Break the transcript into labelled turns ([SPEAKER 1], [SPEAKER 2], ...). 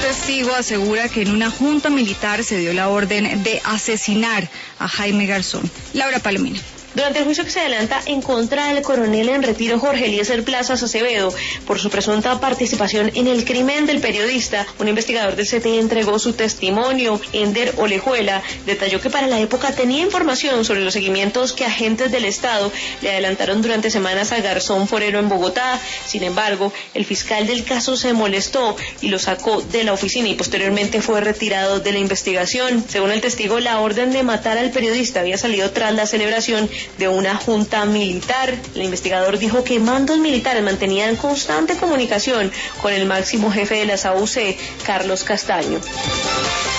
[SPEAKER 1] testigo asegura que en una junta militar se dio la orden de asesinar a Jaime Garzón. Laura Palomino.
[SPEAKER 2] Durante el juicio que se adelanta en contra del coronel en retiro Jorge Eliezer Plazas Acevedo por su presunta participación en el crimen del periodista, un investigador del CTI entregó su testimonio. Ender Olejuela detalló que para la época tenía información sobre los seguimientos que agentes del Estado le adelantaron durante semanas a Garzón Forero en Bogotá. Sin embargo, el fiscal del caso se molestó y lo sacó de la oficina y posteriormente fue retirado de la investigación. Según el testigo, la orden de matar al periodista había salido tras la celebración de una junta militar. El investigador dijo que mandos militares mantenían constante comunicación con el máximo jefe de la SAUC, Carlos Castaño.